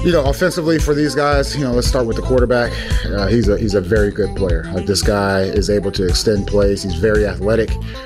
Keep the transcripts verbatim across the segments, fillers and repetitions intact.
You know, offensively for these guys, you know, let's start with the quarterback. Uh, he's a he's a very good player. Like, this guy is able to extend plays. He's very athletic.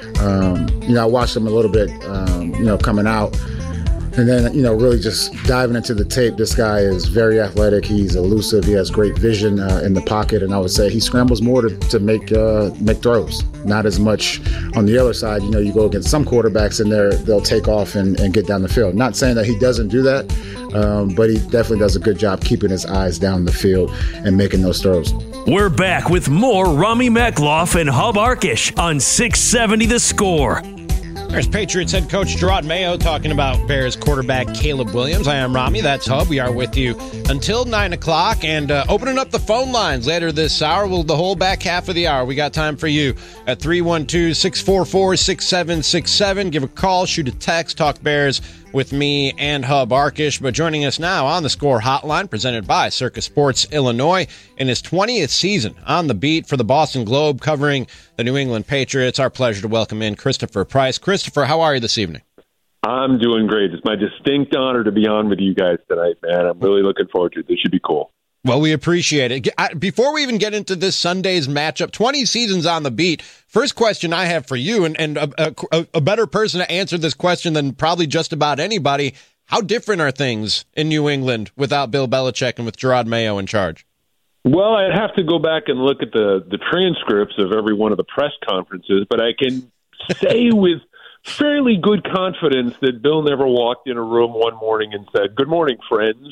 Um, you know, I watched him a little bit, um, you know, coming out. And then, you know, really just diving into the tape, this guy is very athletic. He's elusive. He has great vision uh, in the pocket. And I would say he scrambles more to, to make uh, make throws, not as much on the other side. You know, you go against some quarterbacks and they're, they'll take off and, and get down the field. Not saying that he doesn't do that, um, but he definitely does a good job keeping his eyes down the field and making those throws. We're back with more Rami Mekloff and Hub Arkish on six seventy The Score. There's Patriots head coach Jerod Mayo talking about Bears quarterback Caleb Williams. I am Rami. That's Hub. We are with you until nine o'clock and uh, opening up the phone lines later this hour. Well, the whole back half of the hour, we got time for you at three one two, six four four, six seven six seven. Give a call, shoot a text, talk Bears with me and Hub Arkish. But joining us now on the Score Hotline, presented by Circus Sports Illinois, in his twentieth season on the beat for the Boston Globe, covering the New England Patriots. Our pleasure to welcome in Christopher Price. Christopher, how are you this evening? I'm doing great. It's my distinct honor to be on with you guys tonight, man. I'm really looking forward to it. This should be cool. Well, we appreciate it. Before we even get into this Sunday's matchup, twenty seasons on the beat, first question I have for you, and, and a, a, a better person to answer this question than probably just about anybody, how different are things in New England without Bill Belichick and with Jerod Mayo in charge? Well, I'd have to go back and look at the, the transcripts of every one of the press conferences, but I can say with fairly good confidence that Bill never walked in a room one morning and said, "Good morning, friends."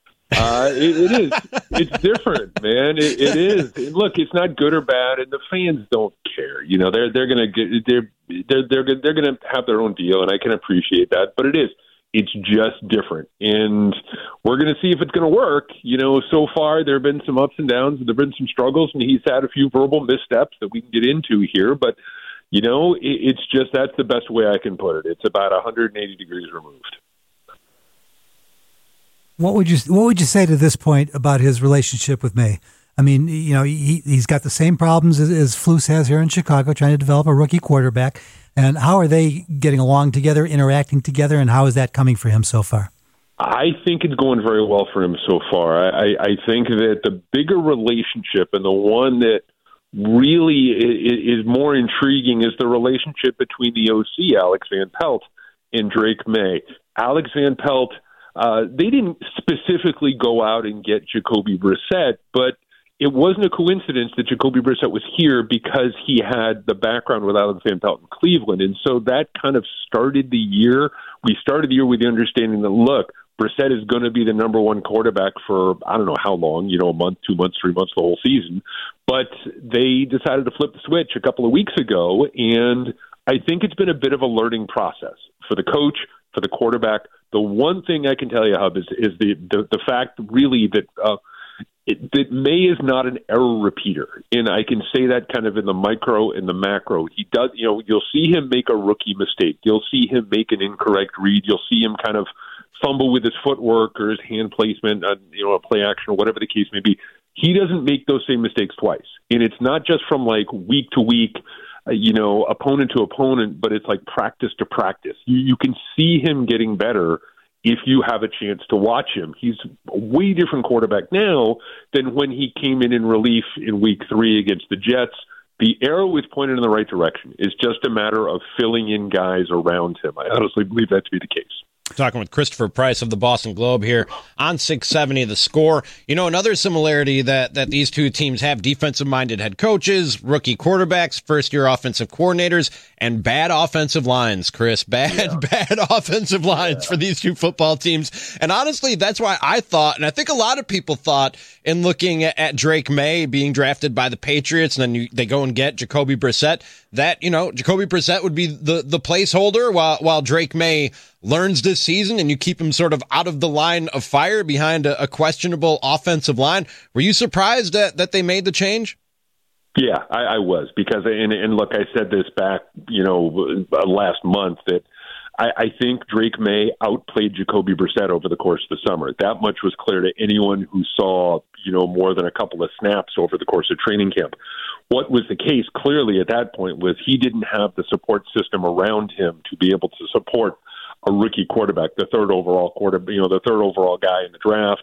Uh, it, it is. It's different, man. It, it is. And look, it's not good or bad, and the fans don't care. You know, they're they're gonna get they're they're they're they're gonna have their own deal, and I can appreciate that. But it is. It's just different, and we're gonna see if it's gonna work. You know, so far there have been some ups and downs, there have been some struggles, and he's had a few verbal missteps that we can get into here. But you know, it, it's just that's the best way I can put it. It's about one hundred eighty degrees removed. What would you What would you say to this point about his relationship with May? I mean, you know, he he's got the same problems as, as Flus has here in Chicago, trying to develop a rookie quarterback. And how are they getting along together, interacting together, and how is that coming for him so far? I think it's going very well for him so far. I, I think that the bigger relationship and the one that really is, is more intriguing is the relationship between the O C, Alex Van Pelt, and Drake May. Alex Van Pelt. Uh, they didn't specifically go out and get Jacoby Brissett, but it wasn't a coincidence that Jacoby Brissett was here because he had the background with Alex Van Pelt in Cleveland. And so that kind of started the year. We started the year with the understanding that, look, Brissett is going to be the number one quarterback for, I don't know how long, you know, a month, two months, three months, the whole season. But they decided to flip the switch a couple of weeks ago, and I think it's been a bit of a learning process for the coach, for the quarterback. The one thing I can tell you, Hub, is, is the, the, the fact really that uh, it, that May is not an error repeater. And I can say that kind of in the micro and the macro. He does, you know, you'll see him make a rookie mistake. You'll see him make an incorrect read. You'll see him kind of fumble with his footwork or his hand placement, on, you know, a play action or whatever the case may be. He doesn't make those same mistakes twice. And it's not just from like week to week, uh, you know, opponent to opponent, but it's like practice to practice. You, you can see him getting better if you have a chance to watch him. He's a way different quarterback now than when he came in in relief in week three against the Jets. The arrow is pointed in the right direction. It's just a matter of filling in guys around him. I honestly believe that to be the case. Talking with Christopher Price of the Boston Globe here on six seventy The Score. You know, another similarity that, that these two teams have, defensive-minded head coaches, rookie quarterbacks, first-year offensive coordinators, and bad offensive lines, Chris. Bad, yeah. bad offensive lines yeah. for these two football teams. And honestly, that's why I thought, and I think a lot of people thought, in looking at, at Drake May being drafted by the Patriots, and then you, they go and get Jacoby Brissett, that, you know, Jacoby Brissett would be the, the placeholder while, while Drake May learns this season and you keep him sort of out of the line of fire behind a, a questionable offensive line. Were you surprised that, that they made the change? Yeah, I, I was, because, and, and look, I said this back, you know, last month, that I, I think Drake May outplayed Jacoby Brissett over the course of the summer. That much was clear to anyone who saw, you know, more than a couple of snaps over the course of training camp. What was the case clearly at that point was he didn't have the support system around him to be able to support a rookie quarterback, the third overall quarter, you know, the third overall guy in the draft.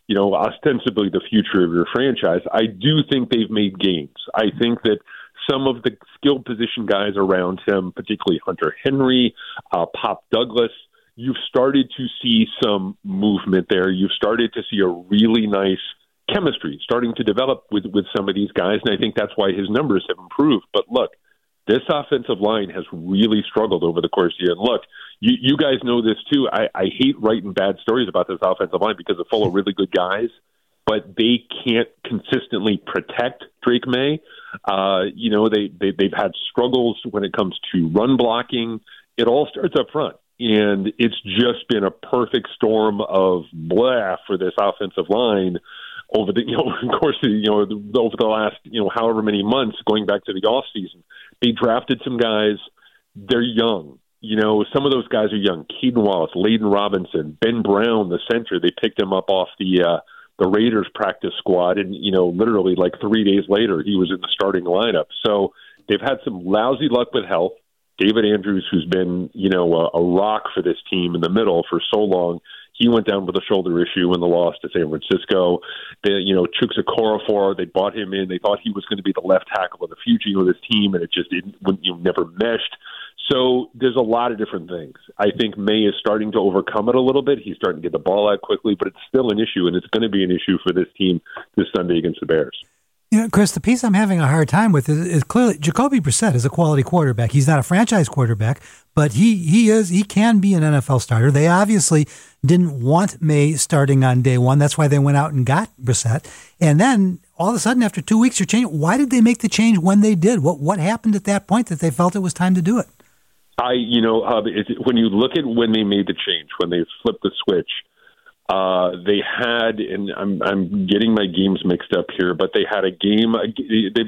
you know, ostensibly the future of your franchise. I do think they've made gains. I think that some of the skilled position guys around him, particularly Hunter Henry, uh, Pop Douglas, you've started to see some movement there. You've started to see a really nice chemistry starting to develop with, with some of these guys, and I think that's why his numbers have improved. But look, this offensive line has really struggled over the course of the year. And look, you, you guys know this too. I, I hate writing bad stories about this offensive line because it's full of really good guys, but they can't consistently protect Drake May. Uh, you know, they, they, they've had struggles when it comes to run blocking. It all starts up front. And it's just been a perfect storm of blah for this offensive line over the, you know, of course, you know, over the last, you know, however many months going back to the off season. They drafted some guys. They're young. You know, some of those guys are young. Keaton Wallace, Layden Robinson, Ben Brown, the center. They picked him up off the uh, the Raiders practice squad, and you know, literally like three days later, he was in the starting lineup. So they've had some lousy luck with health. David Andrews, who's been, you know, a, a rock for this team in the middle for so long, he went down with a shoulder issue in the loss to San Francisco. They, you know, Chuks Okorafor, they brought him in. They thought he was going to be the left tackle of the future of this team, and it just didn't, you know, never meshed. So there's a lot of different things. I think May is starting to overcome it a little bit. He's starting to get the ball out quickly, but it's still an issue, and it's going to be an issue for this team this Sunday against the Bears. You know, Chris, the piece I'm having a hard time with is, is clearly Jacoby Brissett is a quality quarterback. He's not a franchise quarterback, but he he is he can be an N F L starter. They obviously didn't want May starting on day one. That's why they went out and got Brissett. And then all of a sudden, after two weeks, you're changing. Why did they make the change when they did? What what happened at that point that they felt it was time to do it? I, you know, uh, it, when you look at when they made the change, when they flipped the switch, uh, they had, and I'm I'm getting my games mixed up here, but they had a game. They,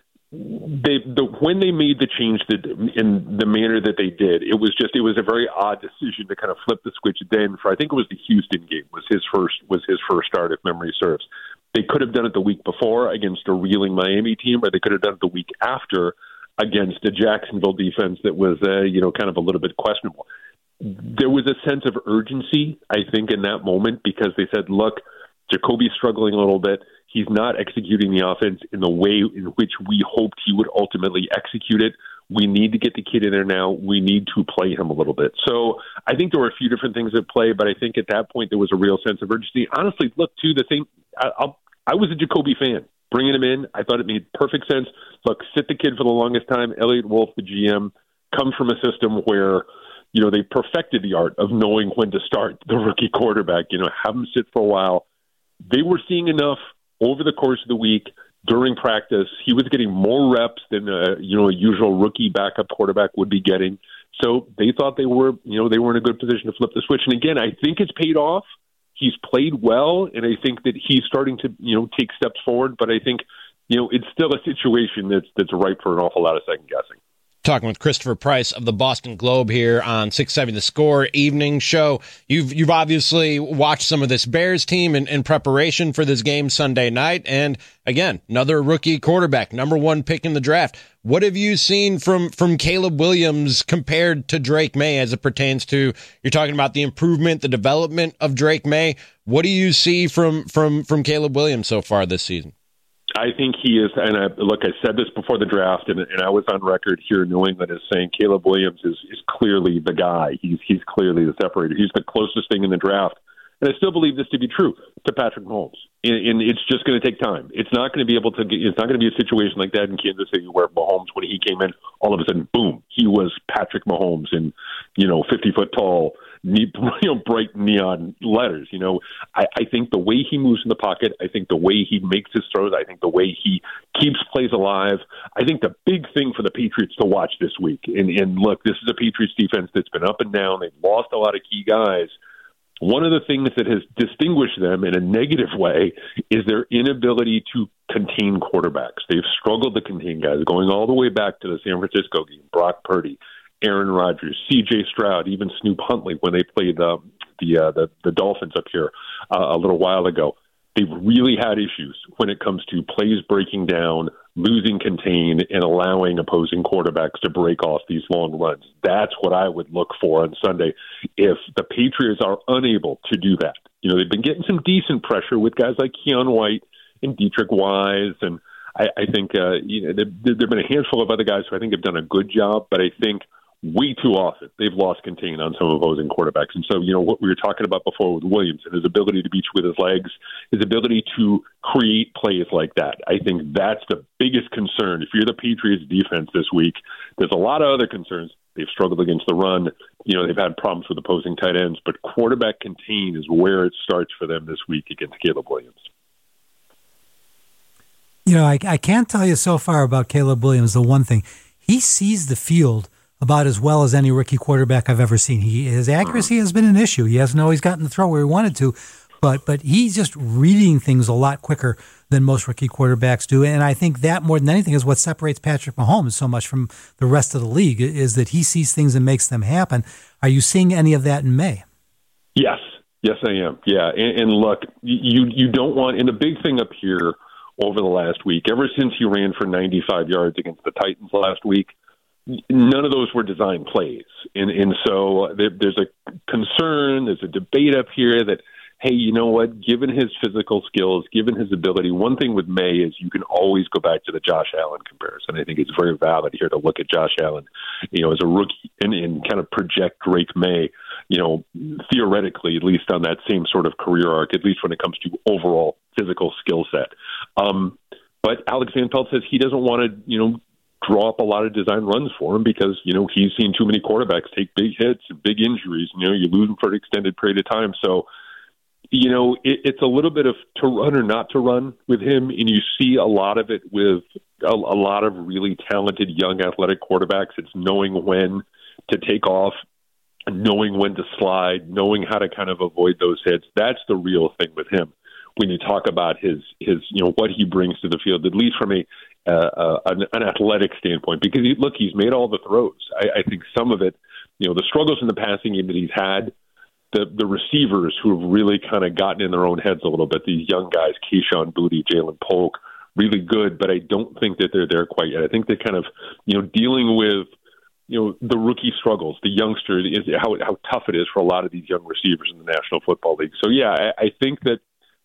they the when they made the change that in the manner that they did, it was just it was a very odd decision to kind of flip the switch. Then for I think it was the Houston game was his first was his first start, if memory serves. They could have done it the week before against a reeling Miami team, or they could have done it the week after against a Jacksonville defense that was, uh, you know, kind of a little bit questionable. There was a sense of urgency, I think, in that moment because they said, look, Jacoby's struggling a little bit. He's not executing the offense in the way in which we hoped he would ultimately execute it. We need to get the kid in there now. We need to play him a little bit. So I think there were a few different things at play, but I think at that point there was a real sense of urgency. Honestly, look, too, the thing, I, I'll, I was a Jacoby fan. Bringing him in, I thought it made perfect sense. Look, sit the kid for the longest time. Elliot Wolf, the G M, comes from a system where, you know, they perfected the art of knowing when to start the rookie quarterback. You know, have him sit for a while. They were seeing enough over the course of the week during practice. He was getting more reps than a, you know, a usual rookie backup quarterback would be getting. So they thought they were, you know, they were in a good position to flip the switch. And again, I think it's paid off. He's played well, and I think that he's starting to, you know, take steps forward. But I think, you know, it's still a situation that's that's ripe for an awful lot of second guessing. Talking with Christopher Price of the Boston Globe here on six seventy The Score evening show. You've you've obviously watched some of this Bears team in, in preparation for this game Sunday night. And again, another rookie quarterback, number one pick in the draft. What have you seen from, from Caleb Williams compared to Drake May as it pertains to, you're talking about the improvement, the development of Drake May. What do you see from, from, from Caleb Williams so far this season? I think he is, and I, look, I said this before the draft, and, and I was on record here in New England as saying Caleb Williams is, is clearly the guy. He's he's clearly the separator. He's the closest thing in the draft, and I still believe this to be true, to Patrick Mahomes. And, and it's just going to take time. It's not going to be able to. Get, it's not going to be a situation like that in Kansas City where Mahomes, when he came in, all of a sudden, boom, he was Patrick Mahomes in, you know, fifty foot tall. You know, bright neon letters. You know, I, I think the way he moves in the pocket, I think the way he makes his throws, I think the way he keeps plays alive. I think the big thing for the Patriots to watch this week, and, and look, this is a Patriots defense that's been up and down. They've lost a lot of key guys. One of the things that has distinguished them in a negative way is their inability to contain quarterbacks. They've struggled to contain guys, going all the way back to the San Francisco game, Brock Purdy, Aaron Rodgers, C J Stroud, even Snoop Huntley when they played the the uh, the, the Dolphins up here uh, a little while ago. They've really had issues when it comes to plays breaking down, losing contain and allowing opposing quarterbacks to break off these long runs. That's what I would look for on Sunday. If the Patriots are unable to do that, you know, they've been getting some decent pressure with guys like Keon White and Dietrich Wise, and I, I think uh, you know, there have been a handful of other guys who I think have done a good job, but I think way too often they've lost contain on some opposing quarterbacks. And so, you know, what we were talking about before with Williams and his ability to beat you with his legs, his ability to create plays like that, I think that's the biggest concern. If you're the Patriots defense this week, there's a lot of other concerns. They've struggled against the run. You know, they've had problems with opposing tight ends, but quarterback contain is where it starts for them this week against Caleb Williams. You know, I, I can't tell you so far about Caleb Williams. The one thing, he sees the field about as well as any rookie quarterback I've ever seen. He, his accuracy has been an issue. He hasn't always gotten the throw where he wanted to, but but he's just reading things a lot quicker than most rookie quarterbacks do. And I think that more than anything is what separates Patrick Mahomes so much from the rest of the league, is that he sees things and makes them happen. Are you seeing any of that in May? Yes. Yes, I am. Yeah. And, and look, you, you don't want, and the big thing up here over the last week, ever since he ran for ninety-five yards against the Titans last week, none of those were designed plays. And and so there, there's a concern, there's a debate up here that, hey, you know what, given his physical skills, given his ability, one thing with May is you can always go back to the Josh Allen comparison. I think it's very valid here to look at Josh Allen, you know, as a rookie and, and kind of project Drake May, you know, theoretically, at least on that same sort of career arc, at least when it comes to overall physical skill set. Um, but Alex Van Pelt says he doesn't want to, you know, draw up a lot of design runs for him because, you know, he's seen too many quarterbacks take big hits and big injuries. You know, you lose them for an extended period of time. So, you know, it, it's a little bit of to run or not to run with him, and you see a lot of it with a, a lot of really talented young athletic quarterbacks. It's knowing when to take off, knowing when to slide, knowing how to kind of avoid those hits. That's the real thing with him when you talk about his, his you know, what he brings to the field, at least from a uh, uh, an, an athletic standpoint. Because, he, look, he's made all the throws. I, I think some of it, you know, the struggles in the passing game that he's had, the the receivers who have really kind of gotten in their own heads a little bit, these young guys, Keyshawn Boutte, Jalen Polk, really good, but I don't think that they're there quite yet. I think they're kind of, you know, dealing with, you know, the rookie struggles, the youngster, is how how tough it is for a lot of these young receivers in the National Football League. So, yeah, I, I think that,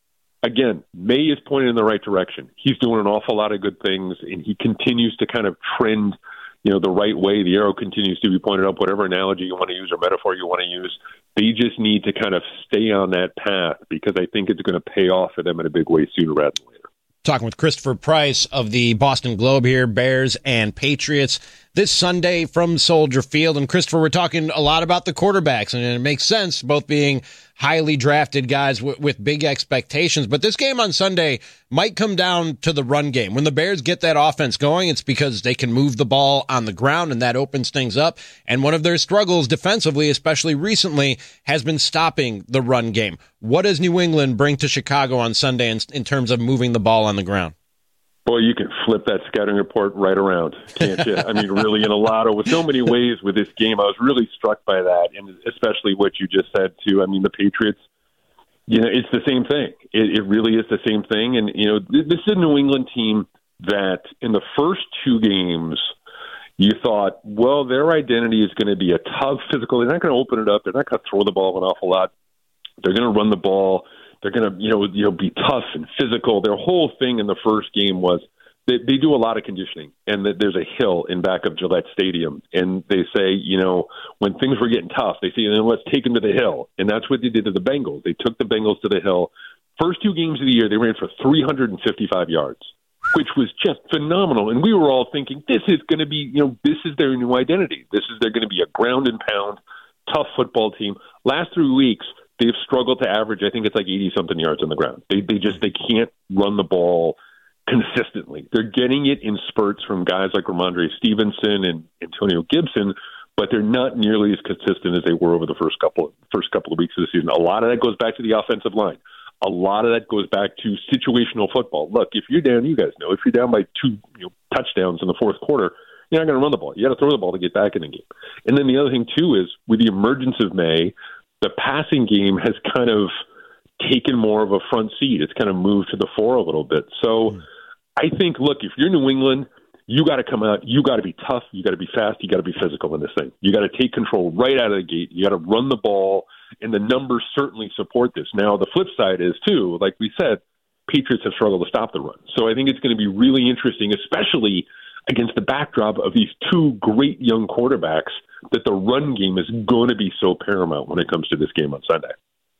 again, May is pointed in the right direction. He's doing an awful lot of good things, and he continues to kind of trend, you know, the right way. The arrow continues to be pointed up, whatever analogy you want to use or metaphor you want to use. They just need to kind of stay on that path because I think it's going to pay off for them in a big way sooner rather than later. Talking with Christopher Price of the Boston Globe here, Bears and Patriots this Sunday from Soldier Field. And Christopher, we're talking a lot about the quarterbacks, and it makes sense, both being highly drafted guys w- with big expectations. But this game on Sunday might come down to the run game. When the Bears get that offense going, it's because they can move the ball on the ground, and that opens things up. And one of their struggles defensively, especially recently, has been stopping the run game. What does New England bring to Chicago on Sunday in, in terms of moving the ball on the ground? Boy, you can flip that scouting report right around, can't you? I mean, really, in a lot of, with so many ways with this game, I was really struck by that, and especially what you just said, too. I mean, the Patriots, you know, it's the same thing. It, it really is the same thing. And, you know, this is a New England team that in the first two games, you thought, well, their identity is going to be a tough physical. They're not going to open it up. They're not going to throw the ball an awful lot. They're going to run the ball. They're going to, you know, you know, be tough and physical. Their whole thing in the first game was they, they do a lot of conditioning, and that there's a hill in back of Gillette Stadium, and they say, you know, when things were getting tough, they say, you know, let's take them to the hill, and that's what they did to the Bengals. They took the Bengals to the hill. First two games of the year, they ran for three hundred fifty-five yards, which was just phenomenal, and we were all thinking, this is going to be, you know, this is their new identity. This is they're going to be a ground and pound, tough football team. Last three weeks, they've struggled to average, I think it's like eighty-something yards on the ground. They they just they can't run the ball consistently. They're getting it in spurts from guys like Ramondre Stevenson and Antonio Gibson, but they're not nearly as consistent as they were over the first couple first couple of weeks of the season. A lot of that goes back to the offensive line. A lot of that goes back to situational football. Look, if you're down, you guys know, if you're down by two you know, touchdowns in the fourth quarter, you're not going to run the ball. You got to throw the ball to get back in the game. And then the other thing, too, is with the emergence of May, the passing game has kind of taken more of a front seat. It's kind of moved to the fore a little bit. So I think, look, if you're New England, you got to come out. You got to be tough. You got to be fast. You got to be physical in this thing. You got to take control right out of the gate. You got to run the ball, and the numbers certainly support this. Now, the flip side is, too, like we said, Patriots have struggled to stop the run. So I think it's going to be really interesting, especially against the backdrop of these two great young quarterbacks, that the run game is going to be so paramount when it comes to this game on Sunday.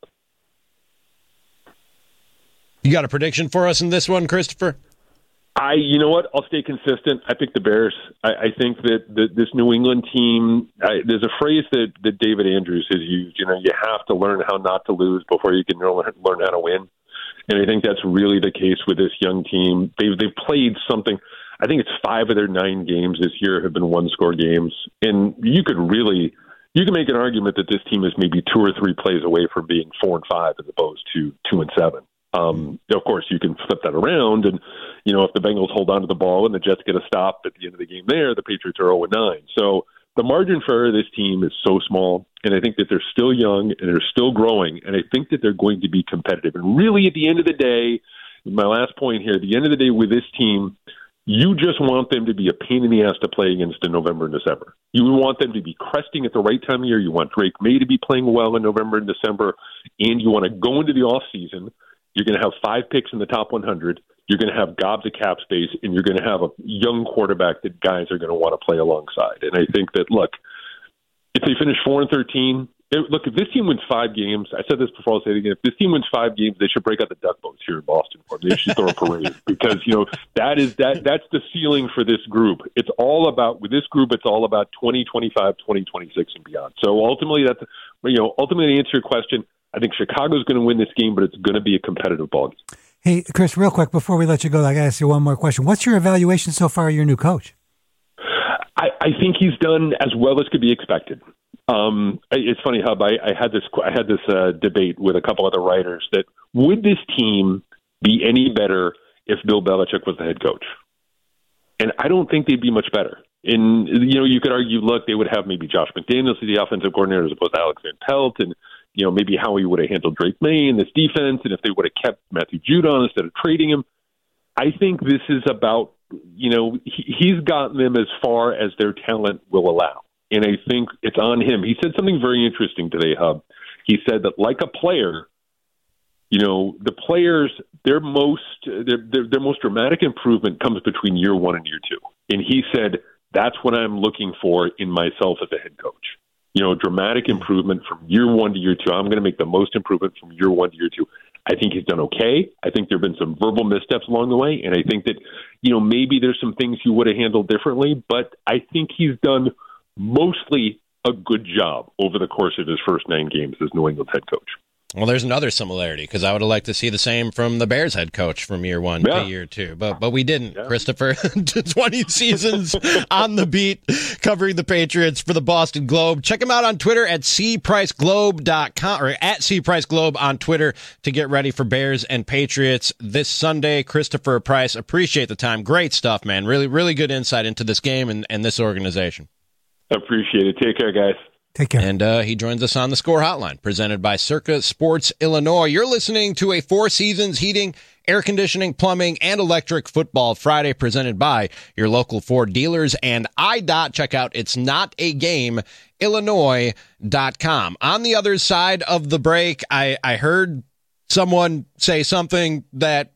You got a prediction for us in this one, Christopher? I, you know what? I'll stay consistent. I pick the Bears. I, I think that the, this New England team, I, there's a phrase that, that David Andrews has used, you know, you have to learn how not to lose before you can learn, learn how to win. And I think that's really the case with this young team. They've, they've played something, I think it's five of their nine games this year have been one-score games. And you could really, you can make an argument that this team is maybe two or three plays away from being four and five as opposed to two and seven. Um, of course, you can flip that around, and you know if the Bengals hold on to the ball and the Jets get a stop at the end of the game, there the Patriots are zero and nine. So the margin for error of this team is so small, and I think that they're still young and they're still growing, and I think that they're going to be competitive. And really, at the end of the day, my last point here: at the end of the day, with this team, you just want them to be a pain in the ass to play against in November and December. You want them to be cresting at the right time of year. You want Drake May to be playing well in November and December, and you want to go into the off season. You're going to have five picks in the top one hundred. You're going to have gobs of cap space, and you're going to have a young quarterback that guys are going to want to play alongside. And I think that, look, if they finish four and thirteen, it, look, if this team wins five games, I said this before, I'll say it again. If this team wins five games, they should break out the duck boats here in Boston for them. They should throw a parade because, you know, that is that that's the ceiling for this group. It's all about, with this group, it's all about twenty twenty-five, twenty twenty-six, and beyond. So ultimately, that's, you know, ultimately to answer your question, I think Chicago's going to win this game, but it's going to be a competitive ball game. Hey, Chris, real quick, before we let you go, I got to ask you one more question. What's your evaluation so far of your new coach? I, I think he's done as well as could be expected. Um, it's funny, Hub, I, I had this I had this uh, debate with a couple other writers that would this team be any better if Bill Belichick was the head coach? And I don't think they'd be much better. And, you know, you could argue, look, they would have maybe Josh McDaniels as the offensive coordinator as opposed to Alex Van Pelt, and you know, maybe how he would have handled Drake May in this defense, and if they would have kept Matthew Judon instead of trading him. I think this is about, you know, he, he's gotten them as far as their talent will allow. And I think it's on him. He said something very interesting today, Hub. He said that like a player, you know, the players, their most their, their, their most dramatic improvement comes between year one and year two. And he said, that's what I'm looking for in myself as a head coach. You know, dramatic improvement from year one to year two. I'm going to make the most improvement from year one to year two. I think he's done okay. I think there have been some verbal missteps along the way. And I think that, you know, maybe there's some things he would have handled differently. But I think he's done mostly a good job over the course of his first nine games as New England's head coach. Well, there's another similarity because I would have liked to see the same from the Bears head coach from year one yeah. to year two, but but we didn't. Yeah. Christopher, twenty seasons on the beat, covering the Patriots for the Boston Globe. Check him out on Twitter at c price globe dot com or at c price globe on Twitter to get ready for Bears and Patriots this Sunday. Christopher Price, appreciate the time. Great stuff, man. Really, really good insight into this game and, and this organization. Appreciate it. Take care, guys. Take care. And uh, he joins us on the Score Hotline, presented by Circa Sports Illinois. You're listening to a Four Seasons Heating, Air Conditioning, Plumbing, and Electric Football Friday, presented by your local Ford dealers and I D O T. Check out It's Not a Game, Illinois dot com. On the other side of the break, I, I heard someone say something that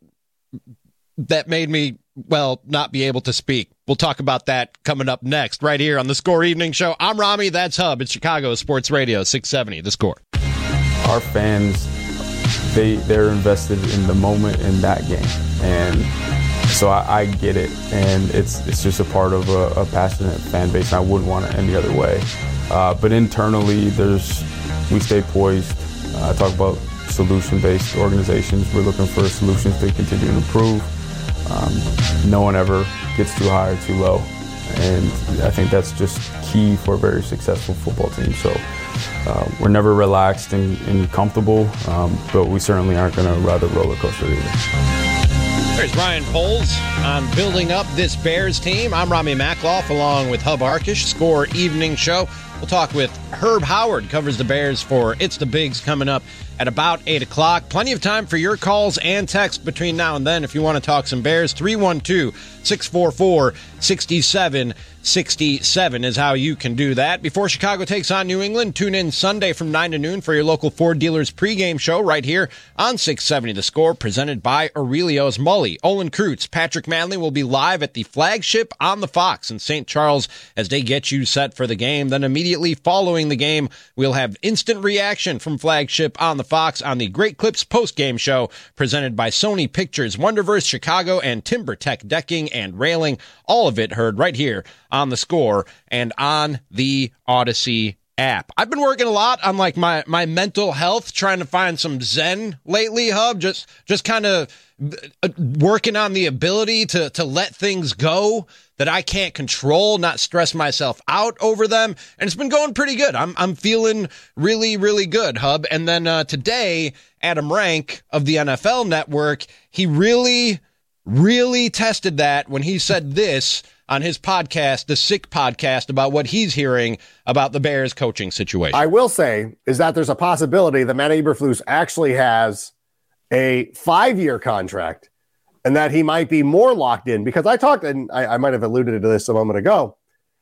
that made me, well, not be able to speak. We'll talk about that coming up next, right here on the Score Evening Show. I'm Rami, that's Hub. It's Chicago Sports Radio, six seventy, The Score. Our fans, they, they're invested in the moment in that game. And so I, I get it. And it's it's just a part of a, a passionate fan base. And I wouldn't want it any other way. Uh, but internally, there's we stay poised. Uh, I talk about solution-based organizations. We're looking for solutions to continue to improve. Um, no one ever gets too high or too low, and I think that's just key for a very successful football team. So uh, we're never relaxed and, and comfortable, um, but we certainly aren't going to ride the roller coaster either. There's Ryan Poles on building up this Bears team. I'm Rami Makloff along with Hub Arkish, Score Evening Show. We'll talk with Herb Howard, covers the Bears for It's the Bigs, coming up at about eight o'clock. Plenty of time for your calls and texts between now and then if you want to talk some Bears. three one two, six four four, six seven six seven is how you can do that. Before Chicago takes on New England, tune in Sunday from nine to noon for your local Ford dealers pregame show right here on six seventy The Score, presented by Aurelio's Mully. Olin Kreutz, Patrick Manley will be live at the flagship on the Fox in Saint Charles as they get you set for the game. Then immediately following the game, we'll have instant reaction from flagship on the Fox on the Great Clips postgame show presented by Sony Pictures, Wonderverse Chicago, and TimberTech Decking and Railing. All of it heard right here on The Score and on the Odyssey app. I've been working a lot on like my, my mental health, trying to find some zen lately, Hub, just, just kind of working on the ability to, to let things go that I can't control, not stress myself out over them. And it's been going pretty good. I'm, I'm feeling really, really good, Hub. And then, uh, today, Adam Rank of the N F L Network, he really, really tested that when he said this on his podcast, the Sick Podcast, about what he's hearing about the Bears coaching situation. I will say is that there's a possibility that Matt Eberflus actually has a five-year contract and that he might be more locked in, because I talked, and I, I might have alluded to this a moment ago.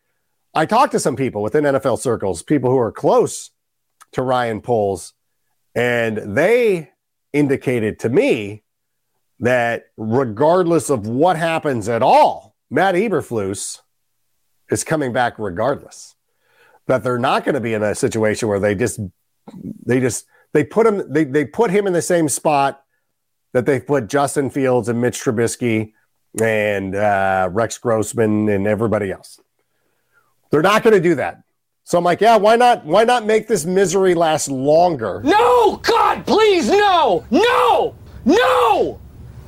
I talked to some people within N F L circles, people who are close to Ryan Poles, and they indicated to me that regardless of what happens at all, Matt Eberflus is coming back regardless. That they're not going to be in a situation where they just, they just, they put him, they they put him in the same spot that they've put Justin Fields and Mitch Trubisky and uh, Rex Grossman and everybody else. They're not going to do that. So I'm like, yeah, why not? Why not make this misery last longer? No, God, please, no, no, no,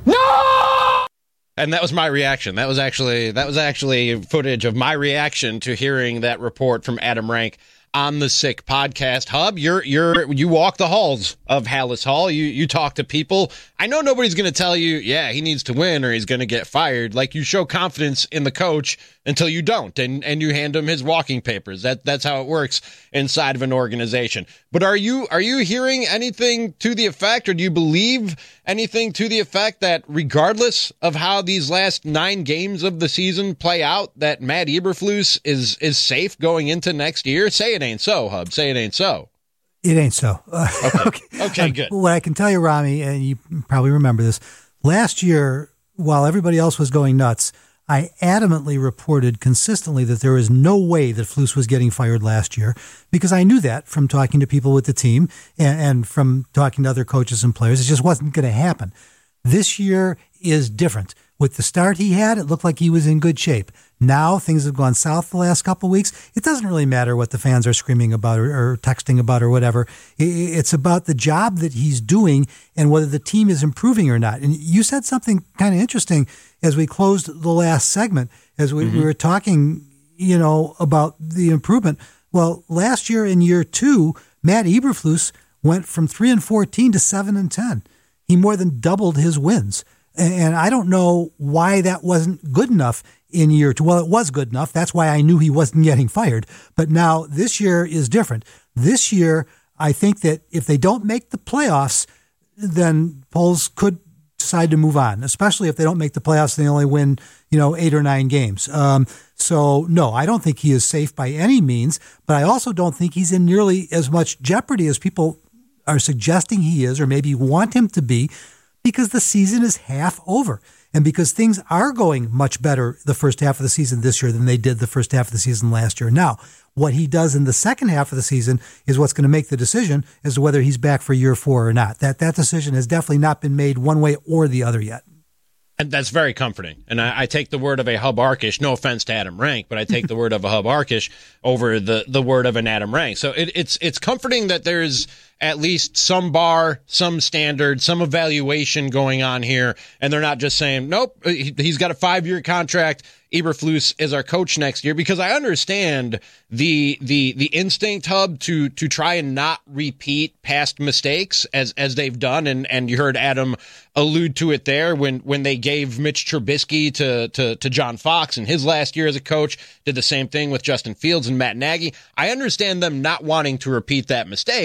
no. And that was my reaction. That was actually that was actually footage of my reaction to hearing that report from Adam Rank on the Sick Podcast. Hub, you're you're you walk the halls of Hallis Hall. You you talk to people. I know nobody's going to tell you, yeah, he needs to win or he's going to get fired. Like, you show confidence in the coach until you don't, and and you hand him his walking papers. That that's how it works inside of an organization. But are you are you hearing anything to the effect, or do you believe anything to the effect that regardless of how these last nine games of the season play out, that Matt Eberflus is is safe going into next year? Say it ain't so, Hub. Say it ain't so. It ain't so. Okay. okay. Okay, good. What I can tell you, Rami, and you probably remember this, last year, while everybody else was going nuts, I adamantly reported consistently that there was no way that Flus was getting fired last year, because I knew that from talking to people with the team and, and from talking to other coaches and players. It just wasn't going to happen. This year is different. With the start he had, it looked like he was in good shape. Now things have gone south the last couple of weeks. It doesn't really matter what the fans are screaming about or, or texting about or whatever. It's about the job that he's doing and whether the team is improving or not. And you said something kind of interesting as we closed the last segment, as we, mm-hmm. we were talking, you know, about the improvement. Well, last year in year two, Matt Eberflus went from three and fourteen to seven and ten. He more than doubled his wins. And I don't know why that wasn't good enough in year two. Well, it was good enough. That's why I knew he wasn't getting fired. But now this year is different. This year, I think that if they don't make the playoffs, then Poles could decide to move on, especially if they don't make the playoffs and they only win, you know, eight or nine games. Um, so, no, I don't think he is safe by any means, but I also don't think he's in nearly as much jeopardy as people are suggesting he is, or maybe want him to be, because the season is half over and because things are going much better the first half of the season this year than they did the first half of the season last year. Now, what he does in the second half of the season is what's going to make the decision as to whether he's back for year four or not. That that decision has definitely not been made one way or the other yet. And that's very comforting. And I, I take the word of a Hub Arkish, no offense to Adam Rank, but I take the word of a Hub Arkish over the, the word of an Adam Rank. So it, it's it's comforting that there's at least some bar, some standard, some evaluation going on here. And they're not just saying, nope, he, he's got a five-year contract. Eberflus is our coach next year, because I understand the the the instinct, Hub, to to try and not repeat past mistakes as as they've done, and and you heard Adam allude to it there when when they gave Mitch Trubisky to to to John Fox in his last year as a coach, did the same thing with Justin Fields and Matt Nagy. I understand them not wanting to repeat that mistake,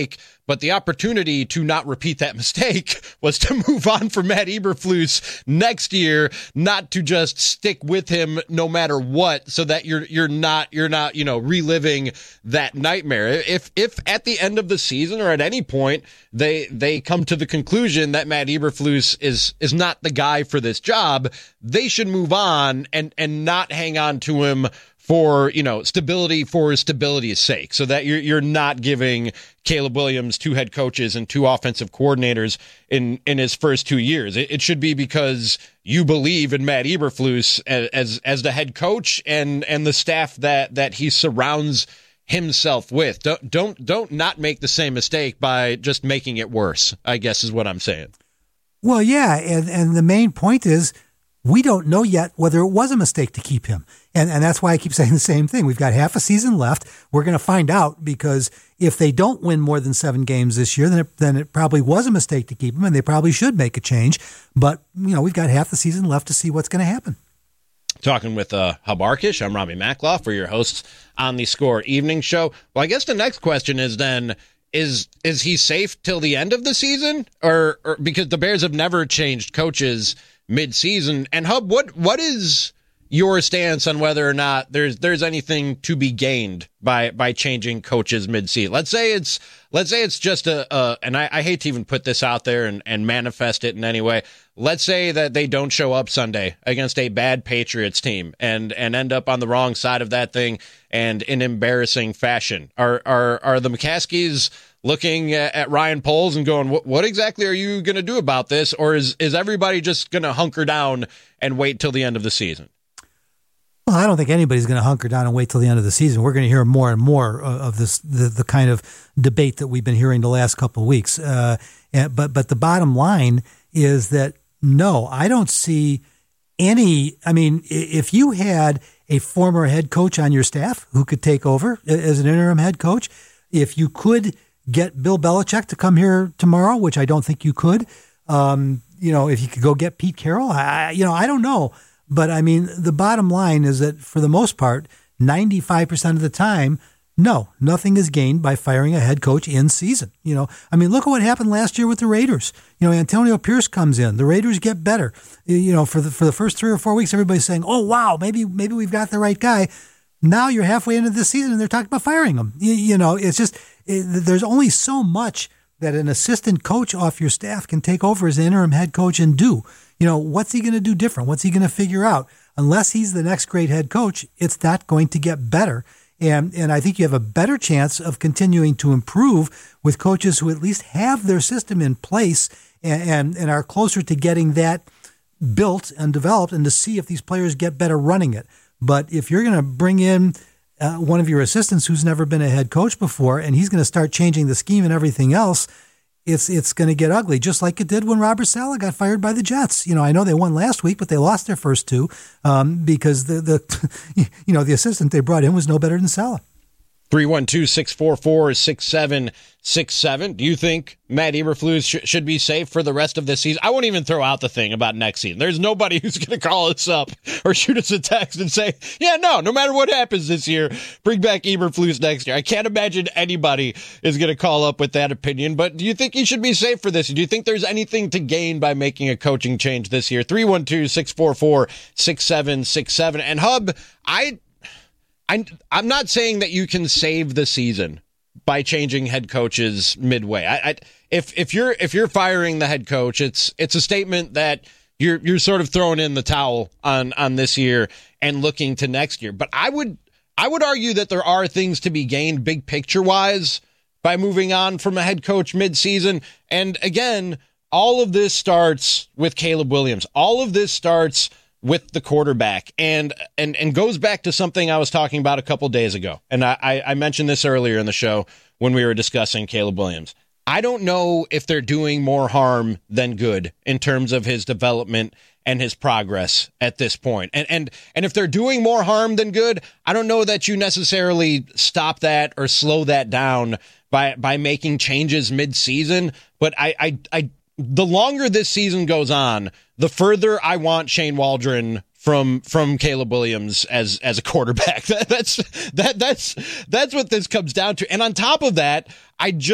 But the opportunity to not repeat that mistake was to move on from Matt Eberflus next year, not to just stick with him no matter what, so that you're you're not you're not you know reliving that nightmare. If if at the end of the season or at any point they they come to the conclusion that Matt Eberflus is is not the guy for this job, they should move on and and not hang on to him for, you know, stability for stability's sake, so that you're you're not giving Caleb Williams two head coaches and two offensive coordinators in, in his first two years. It, it should be because you believe in Matt Eberflus as, as as the head coach and and the staff that that he surrounds himself with. Don't don't don't not make the same mistake by just making it worse, I guess is what I'm saying. Well, yeah, and and the main point is, we don't know yet whether it was a mistake to keep him. And and that's why I keep saying the same thing. We've got half a season left. We're going to find out, because if they don't win more than seven games this year, then it, then it probably was a mistake to keep him, and they probably should make a change. But, you know, we've got half the season left to see what's going to happen. Talking with uh, Hub Arkish, I'm Rami Makloff. We're your hosts on the Score Evening Show. Well, I guess the next question is then, is is he safe till the end of the season? Or, or because the Bears have never changed coaches mid-season. And Hub, what what is your stance on whether or not there's there's anything to be gained by by changing coaches mid-season? Let's say it's let's say it's just a, a and I, I hate to even put this out there and, and manifest it in any way. Let's say that they don't show up Sunday against a bad Patriots team and and end up on the wrong side of that thing and in embarrassing fashion. Are are are the McCaskies looking at, at Ryan Poles and going, what, what exactly are you going to do about this? Or is, is everybody just going to hunker down and wait till the end of the season? Well, I don't think anybody's going to hunker down and wait till the end of the season. We're going to hear more and more of this, the, the kind of debate that we've been hearing the last couple of weeks. Uh, and, but, but the bottom line is that, no, I don't see any, I mean, if you had a former head coach on your staff who could take over as an interim head coach, if you could get Bill Belichick to come here tomorrow, which I don't think you could. Um, you know, if you could go get Pete Carroll, I, you know, I don't know. But I mean, the bottom line is that for the most part, ninety-five percent of the time, no, nothing is gained by firing a head coach in season. You know, I mean, look at what happened last year with the Raiders. You know, Antonio Pierce comes in, the Raiders get better. You know, for the for the first three or four weeks, everybody's saying, "Oh, wow, maybe maybe we've got the right guy." Now you're halfway into the season and they're talking about firing him. You, you know, it's just, it, there's only so much that an assistant coach off your staff can take over as an interim head coach and do. You know, what's he going to do different? What's he going to figure out? Unless he's the next great head coach, it's not going to get better. And and I think you have a better chance of continuing to improve with coaches who at least have their system in place and, and, and are closer to getting that built and developed, and to see if these players get better running it. But if you're going to bring in uh, one of your assistants who's never been a head coach before, and he's going to start changing the scheme and everything else, it's it's going to get ugly, just like it did when Robert Saleh got fired by the Jets. You know, I know they won last week, but they lost their first two um, because the the you know the assistant they brought in was no better than Saleh. three one two, six four four, six seven six seven. Do you think Matt Eberflus sh- should be safe for the rest of this season? I won't even throw out the thing about next season. There's nobody who's going to call us up or shoot us a text and say, yeah, no, no matter what happens this year, bring back Eberflus next year. I can't imagine anybody is going to call up with that opinion. But do you think he should be safe for this? Do you think there's anything to gain by making a coaching change this year? three one two, six four four, six seven six seven. And Hub, I... I'm, I'm not saying that you can save the season by changing head coaches midway. I, I, if if you're if you're firing the head coach, it's it's a statement that you're you're sort of throwing in the towel on on this year and looking to next year. But I would I would argue that there are things to be gained big picture wise by moving on from a head coach midseason. And again, all of this starts with Caleb Williams. All of this starts with the quarterback, and and and goes back to something I was talking about a couple days ago. And I, I mentioned this earlier in the show when we were discussing Caleb Williams. I don't know if they're doing more harm than good in terms of his development and his progress at this point. And and and if they're doing more harm than good, I don't know that you necessarily stop that or slow that down by by making changes mid-season. But I I, I the longer this season goes on, the further I want Shane Waldron from from Caleb Williams as as a quarterback. That, that's that that's that's what this comes down to. And on top of that, I just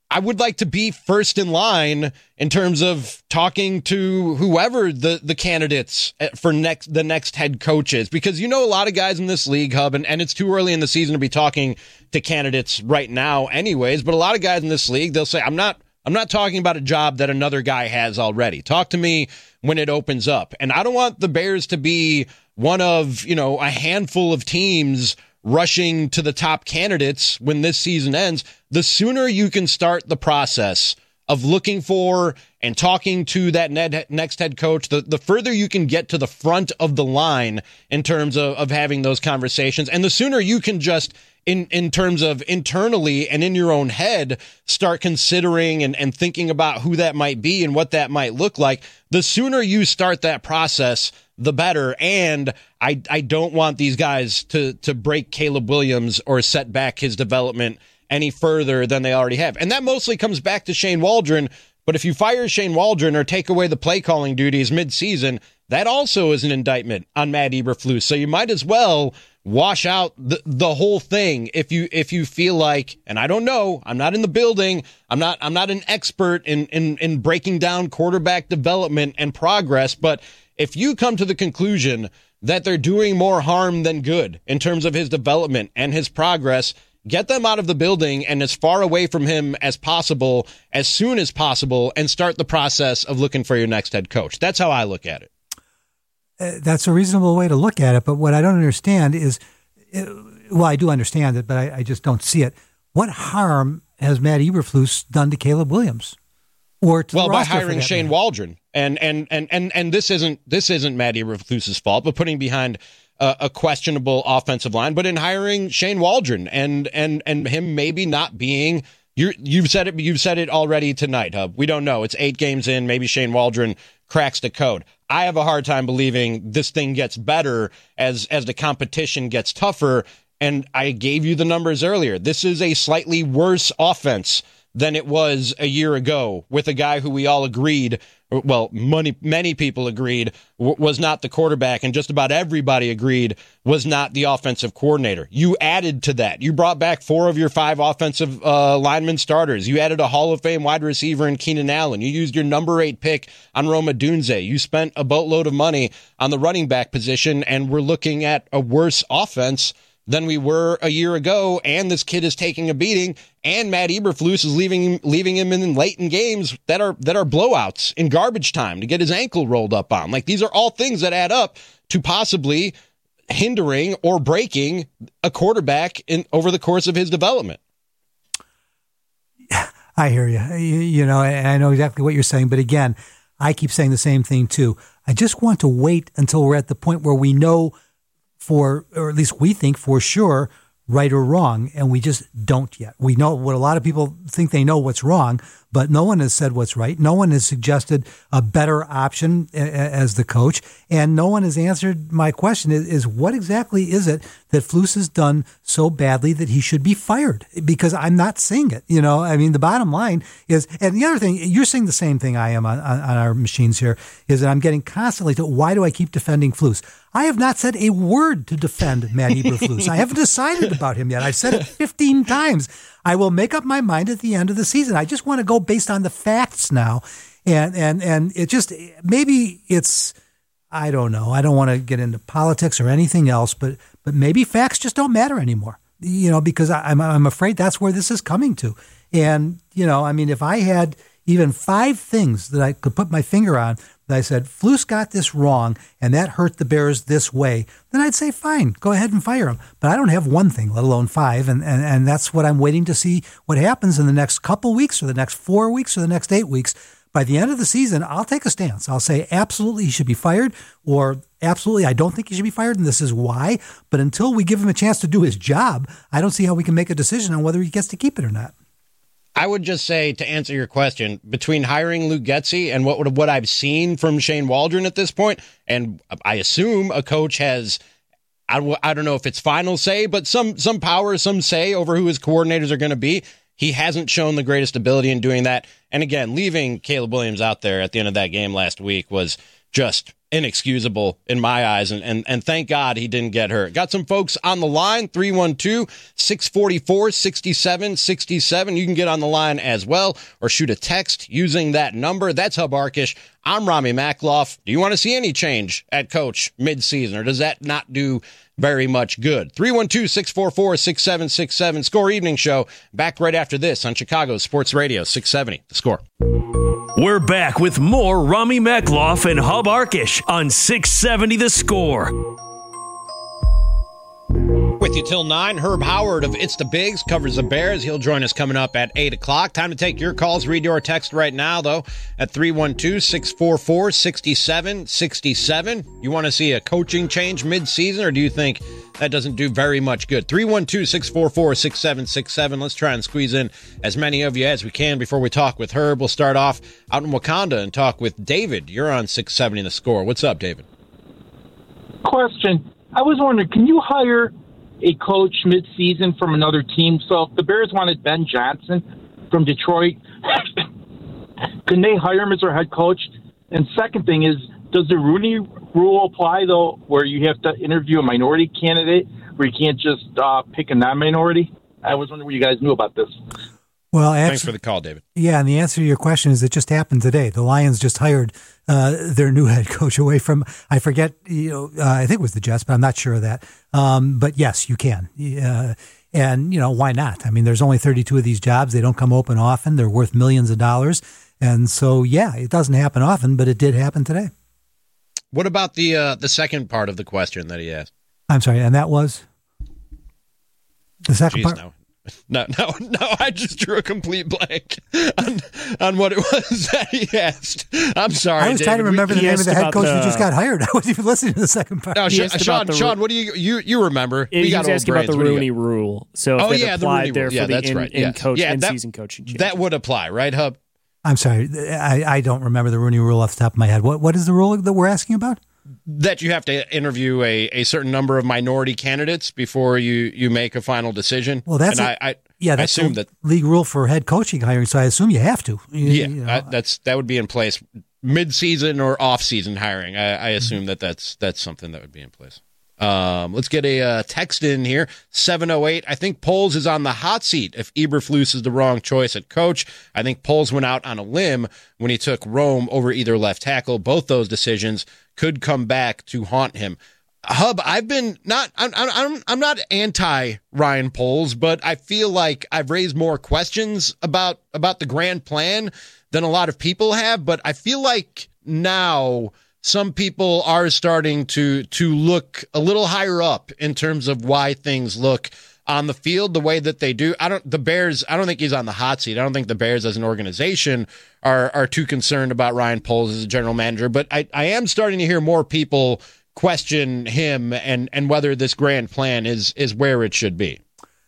I would like to be first in line in terms of talking to whoever the, the candidates for next the next head coach is, because you know a lot of guys in this league, Hub, and, and it's too early in the season to be talking to candidates right now anyways, but a lot of guys in this league, they'll say, I'm not I'm not talking about a job that another guy has already. Talk to me when it opens up. And I don't want the Bears to be one of, you know, a handful of teams rushing to the top candidates when this season ends. The sooner you can start the process of looking for and talking to that next head coach, the, the further you can get to the front of the line in terms of, of having those conversations. And the sooner you can just, in, in terms of internally and in your own head, start considering and, and thinking about who that might be and what that might look like, the sooner you start that process, the better. And I, I don't want these guys to, to break Caleb Williams or set back his development any further than they already have. And that mostly comes back to Shane Waldron. But if you fire Shane Waldron or take away the play calling duties mid-season, that also is an indictment on Matt Eberflus. So you might as well wash out the, the whole thing if you if you feel like, and I don't know, I'm not in the building, I'm not I'm not an expert in in, in breaking down quarterback development and progress, but if you come to the conclusion that they're doing more harm than good in terms of his development and his progress, get them out of the building and as far away from him as possible, as soon as possible, and start the process of looking for your next head coach. That's how I look at it. Uh, that's a reasonable way to look at it. But what I don't understand is, uh, well, I do understand it, but I, I just don't see it. What harm has Matt Eberflus done to Caleb Williams? Or to well, the by roster hiring Shane matter? Waldron. And, and, and, and, and this isn't, this isn't Matt Eberflus's fault, but putting behind a, a questionable offensive line, but in hiring Shane Waldron and, and, and him maybe not being, you you've said it, you've said it already tonight, Hub. We don't know. It's eight games in. Maybe Shane Waldron cracks the code. I have a hard time believing this thing gets better as, as the competition gets tougher. And I gave you the numbers earlier. This is a slightly worse offense than it was a year ago with a guy who we all agreed, well, many, many people agreed w- was not the quarterback, and just about everybody agreed was not the offensive coordinator. You added to that. You brought back four of your five offensive uh, lineman starters. You added a Hall of Fame wide receiver in Keenan Allen. You used your number eight pick on Roma Dunze. You spent a boatload of money on the running back position, and we're looking at a worse offense than we were a year ago, and this kid is taking a beating, and Matt Eberflus is leaving leaving him in late in games that are that are blowouts in garbage time to get his ankle rolled up on. Like, these are all things that add up to possibly hindering or breaking a quarterback in over the course of his development. I hear you. You, you know, I know exactly what you're saying, but again, I keep saying the same thing too. I just want to wait until we're at the point where we know for, or at least we think for sure, right or wrong, and we just don't yet. We know what a lot of people think they know what's wrong, but no one has said what's right. No one has suggested a better option as the coach, and no one has answered my question is, is what exactly is it that Flus has done so badly that he should be fired? Because I'm not seeing it. You know, I mean, the bottom line is, and the other thing, you're saying the same thing I am on, on, on our machines here, is that I'm getting constantly to, why do I keep defending Flus? I have not said a word to defend Matt Eberflus. I haven't decided about him yet. I've said it fifteen times. I will make up my mind at the end of the season. I just want to go based on the facts now. And, and, and it just, maybe it's, I don't know. I don't want to get into politics or anything else, but, but maybe facts just don't matter anymore, you know, because I, I'm, I'm afraid that's where this is coming to. And, you know, I mean, if I had even five things that I could put my finger on that I said, Flus got this wrong and that hurt the Bears this way, then I'd say, fine, go ahead and fire him. But I don't have one thing, let alone five. And, and, and that's what I'm waiting to see what happens in the next couple weeks or the next four weeks or the next eight weeks. By the end of the season, I'll take a stance. I'll say absolutely he should be fired, or absolutely I don't think he should be fired, and this is why. But until we give him a chance to do his job, I don't see how we can make a decision on whether he gets to keep it or not. I would just say, to answer your question, between hiring Luke Getsy and what what I've seen from Shane Waldron at this point, and I assume a coach has, I, I don't know if it's final say, but some some power, some say over who his coordinators are going to be. He hasn't shown the greatest ability in doing that. And again, leaving Caleb Williams out there at the end of that game last week was just inexcusable in my eyes, and, and and thank God he didn't get hurt. Got some folks on the line, three one two, six four four, six seven six seven. You can get on the line as well, or shoot a text using that number. That's Hub Arkish. I'm Rami Makloff. Do you want to see any change at coach mid-season, or does that not do very much good? three one two, six four four, six seven six seven. Score Evening Show. Back right after this on Chicago Sports Radio six seventy. The Score. We're back with more Rami Makloff and Hub Arkish on six seventy The Score. With you till nine, Herb Howard of It's the Bigs covers the Bears. He'll join us coming up at eight o'clock. Time to take your calls. Read your text right now, though, at three one two, six four four, six seven six seven. You want to see a coaching change mid-season, or do you think that doesn't do very much good? three one two, six four four, six seven six seven. Let's try and squeeze in as many of you as we can before we talk with Herb. We'll start off out in Wakanda and talk with David. You're on six seventy The Score. What's up, David? Question. I was wondering, can you hire a coach mid-season from another team? So if the Bears wanted Ben Johnson from Detroit, can they hire him as their head coach? And second thing is, does the Rooney Rule apply, though, where you have to interview a minority candidate, where you can't just uh, pick a non-minority? I was wondering what you guys knew about this. Well, actually, thanks for the call, David. Yeah, and the answer to your question is it just happened today. The Lions just hired uh, their new head coach away from, I forget, you know, uh, I think it was the Jets, but I'm not sure of that. Um, but yes, you can. Uh, and, you know, why not? I mean, there's only thirty-two of these jobs. They don't come open often. They're worth millions of dollars. And so, yeah, it doesn't happen often, but it did happen today. What about the uh, the second part of the question that he asked? I'm sorry, and that was? The second Jeez, part? No. No, no, no, I just drew a complete blank on, on what it was that he asked. I'm sorry, I was David. trying to remember we, the name of the head coach the, who just got hired. I wasn't even listening to the second part. No, Sean, Sean, the, Sean, what do you you, you remember? He we got was asking about the Rooney Rule. So if oh, it yeah, applied the there yeah, for the that's in, right. in, Yes. coach, yeah, in that, season coaching change. That would apply, right, Hub? I'm sorry. I, I don't remember the Rooney Rule off the top of my head. What What is the rule that we're asking about? That you have to interview a, a certain number of minority candidates before you, you make a final decision. Well, that's and a, I, I, yeah, that's I assume the that league rule for head coaching hiring. So I assume you have to. You, yeah, you know. I, that's that would be in place mid-season or off-season hiring. I, I assume mm-hmm. that that's that's something that would be in place. Um, let's get a uh, text in here. seven oh eight. I think Poles is on the hot seat if Eberflus is the wrong choice at coach. I think Poles went out on a limb when he took Rome over either left tackle. Both those decisions could come back to haunt him. Hub, I've been not, I'm, I'm, I'm not anti Ryan Poles, but I feel like I've raised more questions about, about the grand plan than a lot of people have. But I feel like now some people are starting to, to look a little higher up in terms of why things look on the field the way that they do. I don't, the Bears, I don't think he's on the hot seat. I don't think the Bears as an organization are, are too concerned about Ryan Poles as a general manager, but I, I am starting to hear more people question him and, and whether this grand plan is, is where it should be.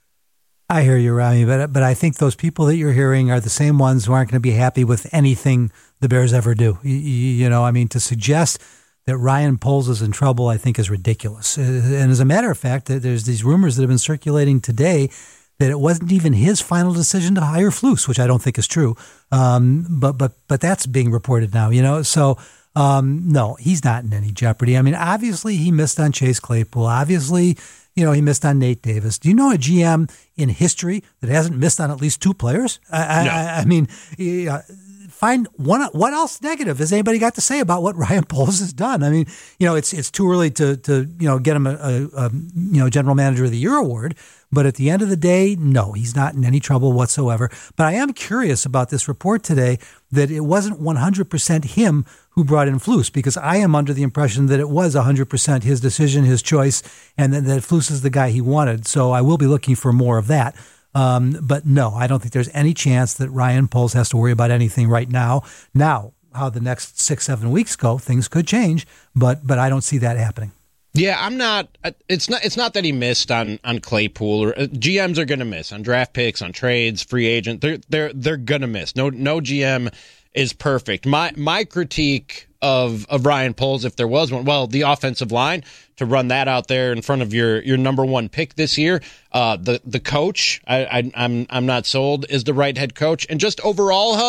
I hear you, Rami, but, but I think those people that you're hearing are the same ones who aren't going to be happy with anything the Bears ever do. You, you know, I mean, to suggest that Ryan Poles is in trouble, I think is ridiculous. And as a matter of fact, there's these rumors that have been circulating today that it wasn't even his final decision to hire Flus, which I don't think is true. Um, but but but that's being reported now, you know. So um, no, he's not in any jeopardy. I mean, obviously he missed on Chase Claypool. Obviously, you know, he missed on Nate Davis. Do you know a G M in history that hasn't missed on at least two players? I, no. I, I mean. Yeah, find one. What else negative has anybody got to say about what Ryan Poles has done? I mean, you know, it's it's too early to to you know get him a, a, a you know general manager of the year award. But at the end of the day, no, he's not in any trouble whatsoever. But I am curious about this report today that it wasn't one hundred percent him who brought in Flus, because I am under the impression that it was one hundred percent his decision, his choice, and that, that Flus is the guy he wanted. So I will be looking for more of that. Um, but no, I don't think there's any chance that Ryan Poles has to worry about anything right now. Now, how the next six, seven weeks go, things could change, but but I don't see that happening. Yeah, I'm not. It's not. It's not that he missed on, on Claypool. Or uh, G Ms are going to miss on draft picks, on trades, free agent. They're they're they're going to miss. No no G M is perfect. My my critique of of Ryan Poles, if there was one, well, the offensive line, to run that out there in front of your your number one pick this year. Uh, the the coach, I, I I'm I'm not sold, is the right head coach, and just overall, Hub,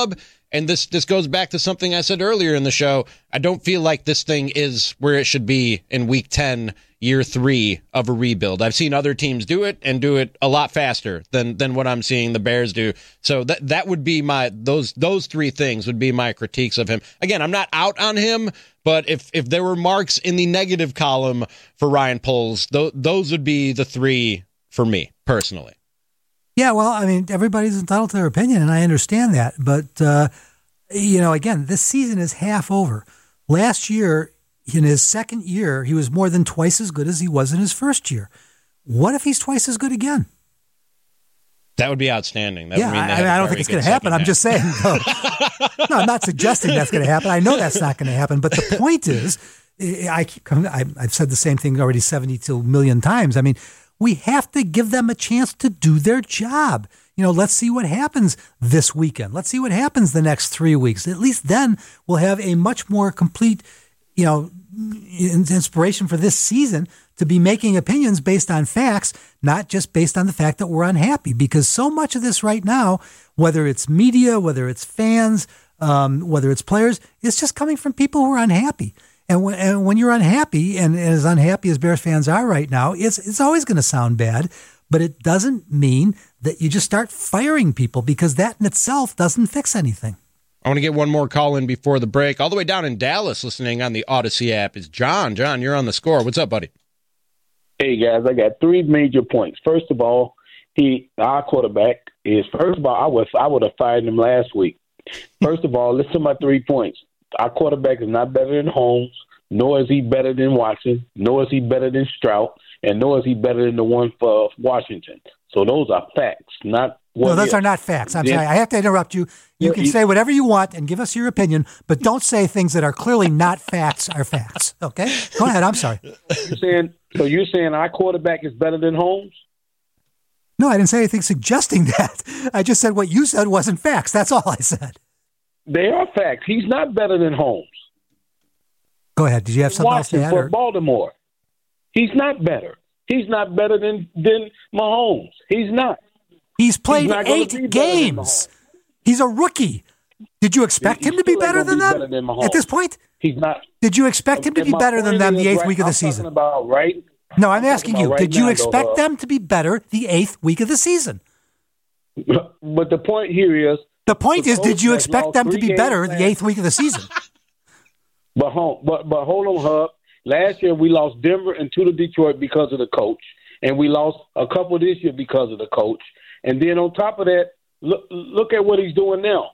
And this this goes back to something I said earlier in the show. I don't feel like this thing is where it should be in week ten, year three of a rebuild. I've seen other teams do it and do it a lot faster than than what I'm seeing the Bears do. So that that would be my those those three things would be my critiques of him. Again, I'm not out on him, but if if there were marks in the negative column for Ryan Poles, th- those would be the three for me personally. Yeah, well, I mean, everybody's entitled to their opinion, and I understand that. But, uh, you know, again, this season is half over. Last year, in his second year, he was more than twice as good as he was in his first year. What if he's twice as good again? That would be outstanding. That yeah, would mean I, I, mean, I don't think it's going to happen. I'm just saying. No, no, I'm not suggesting that's going to happen. I know that's not going to happen. But the point is, I keep coming, I, I've said the same thing already seventy-two million times. I mean, we have to give them a chance to do their job. You know, let's see what happens this weekend. Let's see what happens the next three weeks. At least then we'll have a much more complete, you know, inspiration for this season to be making opinions based on facts, not just based on the fact that we're unhappy. Because so much of this right now, whether it's media, whether it's fans, um, whether it's players, it's just coming from people who are unhappy. And when, and when you're unhappy, and as unhappy as Bears fans are right now, it's it's always going to sound bad, but it doesn't mean that you just start firing people, because that in itself doesn't fix anything. I want to get one more call in before the break. All the way down in Dallas, listening on the Odyssey app, is John. John, you're on the Score. What's up, buddy? Hey, guys, I got three major points. First of all, he our quarterback is, first of all, I would, I would have fired him last week. First of all, listen to my three points. Our quarterback is not better than Holmes, nor is he better than Watson, nor is he better than Stroud, and nor is he better than the one for Washington. So those are facts, not what. No, those if. are not facts. I'm then, sorry. I have to interrupt you. You yeah, can you, say whatever you want and give us your opinion, but don't say things that are clearly not facts are facts. Okay? Go ahead. I'm sorry. You're saying, so you're saying our quarterback is better than Holmes? No, I didn't say anything suggesting that. I just said what you said wasn't facts. That's all I said. They are facts. He's not better than Holmes. Go ahead. Did you have something Watson else to add? for Or? Baltimore. He's not better. He's not better than, than Mahomes. He's not. He's played He's eight games. He's a rookie. Did you expect he, him to be better than them better than at this point? He's not. Did you expect him to be better than them the eighth right, week of the I'm season? About, right? No, I'm, I'm asking you. Right did you now, expect though, them to be better the eighth week of the season? But the point here is, the point is, did you expect them to be better the eighth week of the season? But home, but but hold on, Hub. Last year we lost Denver and two to Detroit because of the coach, and we lost a couple this year because of the coach. And then on top of that, look look at what he's doing now.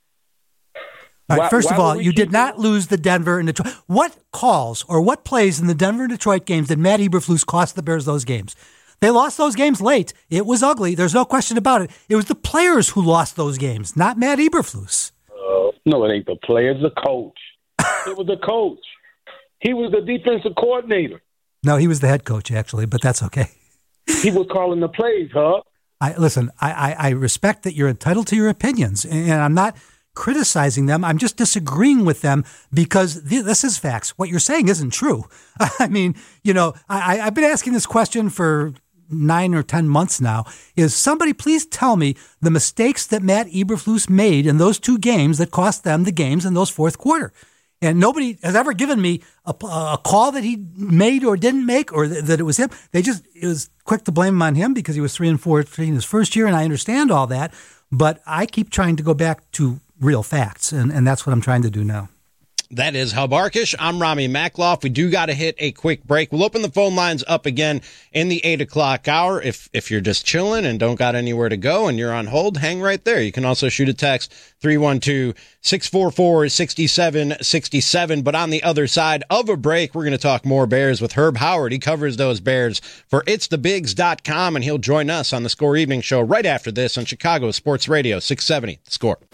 All right, why, first why of all, you did keep... not lose the Denver and Detroit. What calls or what plays in the Denver and Detroit games did Matt Eberflus cost the Bears those games? They lost those games late. It was ugly. There's no question about it. It was the players who lost those games, not Matt Eberflus. Uh, no, it ain't the players, the coach. It was the coach. He was the defensive coordinator. No, he was the head coach, actually, but that's okay. He was calling the plays, huh? I, listen, I, I, I respect that you're entitled to your opinions, and I'm not criticizing them. I'm just disagreeing with them because th- this is facts. What you're saying isn't true. I mean, you know, I, I've been asking this question for nine or ten months now. Is somebody please tell me the mistakes that Matt Eberflus made in those two games that cost them the games in those fourth quarter? And nobody has ever given me a, a call that he made or didn't make, or th- that it was him. They just, it was quick to blame him on him because he was three and four in his first year, and I understand all that. But I keep trying to go back to real facts, and, and that's what I'm trying to do now. That is Hub Arkish. I'm Rami Makloff. We do got to hit a quick break. We'll open the phone lines up again in the eight o'clock hour. If if you're just chilling and don't got anywhere to go and you're on hold, hang right there. You can also shoot a text three one two, six four four, six seven six seven. But on the other side of a break, we're going to talk more Bears with Herb Howard. He covers those Bears for its the bigs dot com, and he'll join us on the Score Evening Show right after this on Chicago Sports Radio six seventy The Score.